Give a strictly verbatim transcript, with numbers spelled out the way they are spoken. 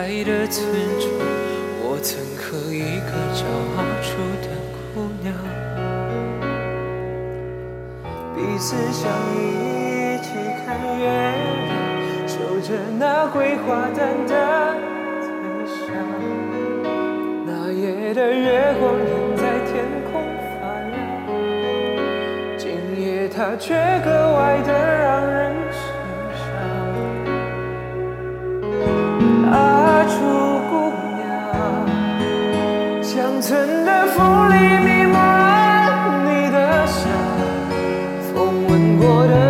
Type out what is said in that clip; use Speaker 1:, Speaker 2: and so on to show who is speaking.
Speaker 1: 在的村庄，我曾和一个叫阿楚的姑娘，彼此相依，一起看月亮，守着那桂花淡淡的香。那夜的月光仍在天空发亮，今夜它却格外的让人心伤。阿楚姑娘，乡村的风里弥漫你的香，风吻过的